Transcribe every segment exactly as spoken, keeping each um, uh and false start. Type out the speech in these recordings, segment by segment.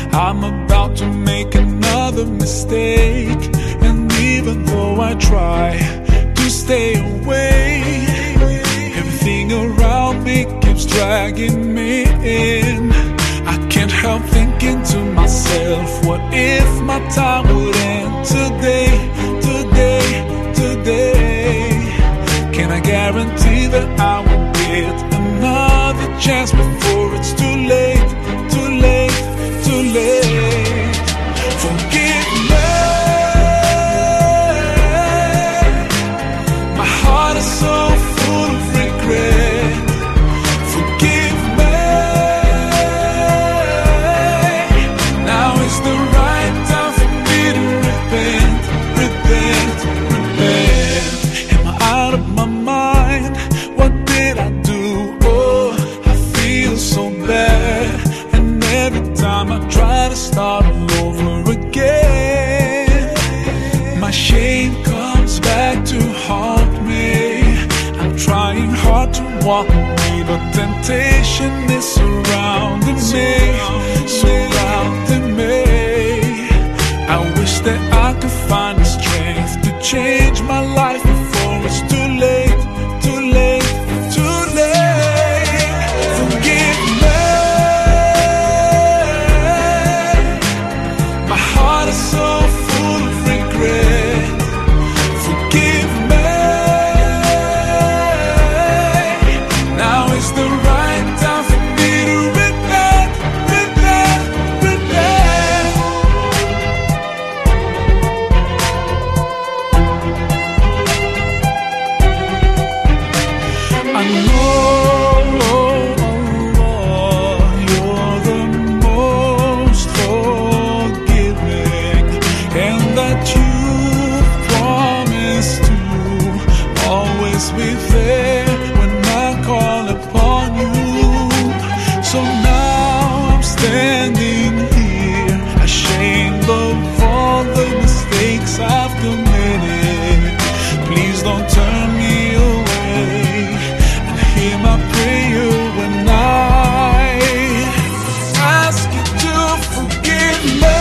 I'm about to make another mistake, and even though I try to stay away, everything around me keeps dragging me in. I can't help thinking to myself, what if my time would end today, today, today? Can I guarantee that I will get another chance before it's too late, too late, too late? Forgive me, my heart is so full of regret. Forgive me, now is the right time for me to repent, repent, repent. Am I out of my mind? What did I do? Oh, I feel so bad, and every time I try to start all over again, my shame comes back to haunt me. I'm trying hard to walk away, but temptation is surrounding me, surrounding me. I wish that I could find the strength to change my life before it's too late, too late, too late. Forgive me, my heart is so full of regret. Forgive me, now is the right time for me to repent, repent, repent. I know, you're the most forgiving, and that you promise to always be there when I call upon you. So now I'm standing here, ashamed of all the mistakes I've committed. Please don't turn me away, and hear my prayer when I ask you to forgive me.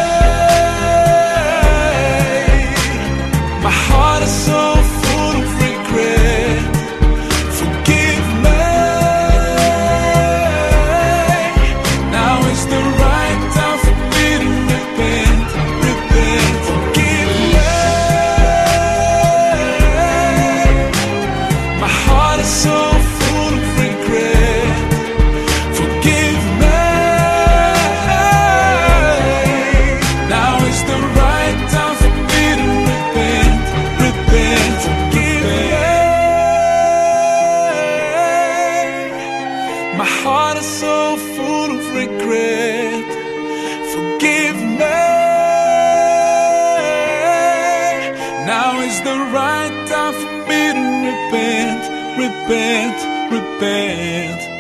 My heart is so full of regret. Forgive me, now is the right time for me to repent, repent. Forgive me, my heart is so full of regret. Forgive me, now is the right time for me to repent, repent. Forgive me, my heart is so full of regret. Forgive me, now is the right time for me to repent, repent, repent.